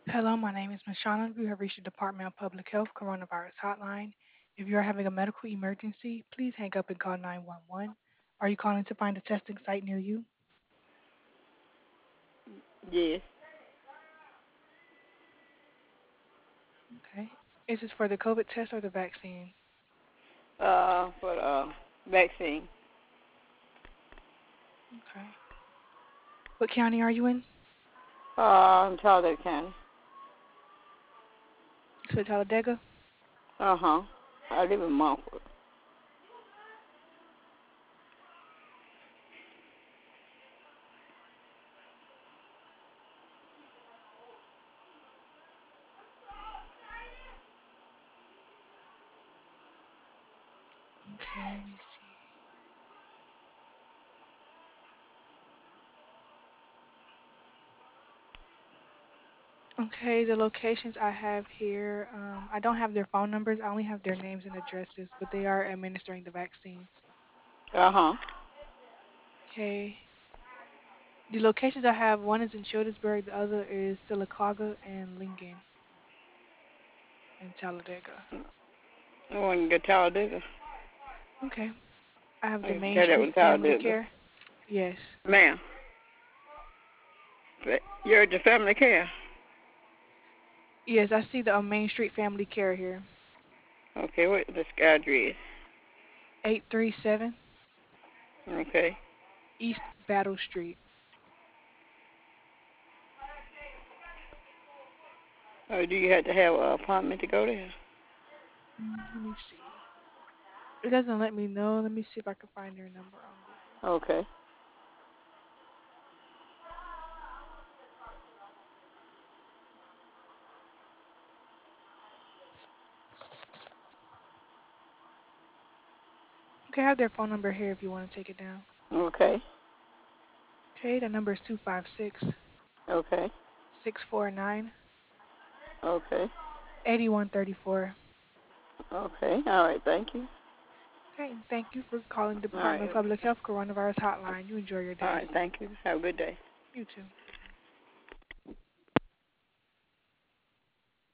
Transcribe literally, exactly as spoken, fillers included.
Hello, my name is Mashana. You have reached the Department of Public Health Coronavirus Hotline. If you are having a medical emergency, please hang up and call nine one one. Are you calling to find a testing site near you? Yes. Okay. Is this for the COVID test or the vaccine? Uh, for the uh, vaccine. Okay. What county are you in? Uh, in Talladega County. You said Talladega? Uh huh. I live in Montfort. Okay, let me see. Okay, the locations I have here, um, I don't have their phone numbers. I only have their names and addresses, but they are administering the vaccine. Uh huh. Okay. The locations I have, one is in Childersburg, the other is Sylacauga and Lincoln and Talladega. I want to get Talladega. Okay. I have the I Main got that Street one Family Talladega. Care. Yes. Ma'am, you're at the family care. Yes, I see the uh, Main Street Family Care here. Okay, what the address? eight three seven Okay. East Battle Street. Oh, do you have to have an appointment to go there? Mm, let me see. It doesn't let me know. Let me see if I can find their number on Google. Okay. Okay, I have their phone number here if you want to take it down. Okay. Okay, the number is two five six, Okay. six four nine, Okay. eight one three four. Okay. All right. Thank you. Okay, and thank you for calling All right. Department of Public Health Coronavirus Hotline. You enjoy your All day. right. Thank you. Have a good day. You too.